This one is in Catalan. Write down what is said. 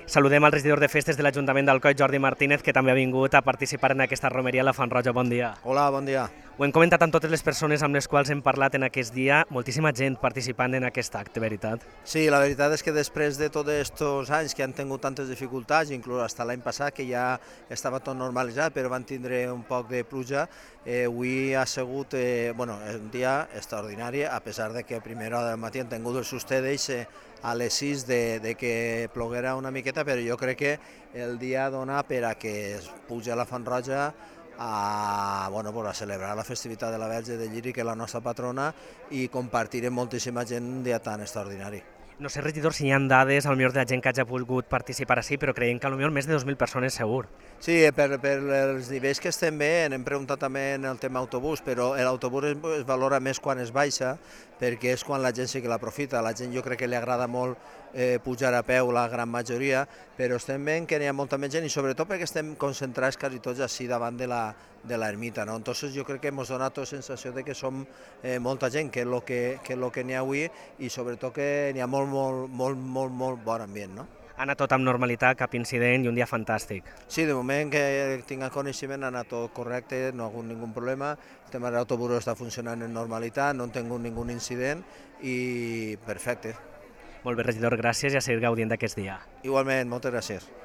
Saludem al regidor de Festes de l'Ajuntament d'Alcoi, Jordi Martínez, que també ha vingut a participar en aquesta romeria a la Font Roja. Bon dia. Hola, bon dia. Ho hem comentat amb totes les persones amb les quals hem parlat en aquest dia, moltíssima gent participant en aquest acte, veritat? Sí, la veritat és que després de tots aquests anys que han tingut tantes dificultats, inclús fins l'any passat, que ja estava tot normalitzat, però van tindre un poc de pluja, avui ha sigut un dia extraordinari, a pesar de que a primera hora del matí han tingut el sosté d'ells a les 6 de que ploguera una miqueta, però jo crec que el dia dona per a que es pugi a la Font Roja a celebrar la festivitat de la Verge de Llíria, que és la nostra patrona, i compartir amb moltíssima gent un dia tan extraordinari. No sé, regidor, si hi ha dades, potser de la gent que hagi volgut participar així, però creiem que potser més de 2.000 persones segur. Sí, per els nivells que estem bé, hem preguntat també en el tema autobús, però l'autobús es valora més quan es baixa, perquè és quan la gent sí que l'aprofita. La gent jo crec que li agrada molt pujar a peu, la gran majoria, però estem veient que hi ha molta més gent i sobretot perquè estem concentrats quasi tots així davant de l'ermita, no? Entonces jo crec que ens dona la sensació de que som molta gent, que és el que n'hi ha avui, i sobretot que n'hi ha molt bon ambient, no? Ha anat tot amb normalitat, cap incident i un dia fantàstic. Sí, de moment que tinc coneixement ha anat tot correcte, no ha hagut cap problema, el tema de l'autobús està funcionant en normalitat, no hem tingut cap incident i perfecte. Molt bé, regidor, gràcies i a seguir gaudint d'aquest dia. Igualment, moltes gràcies.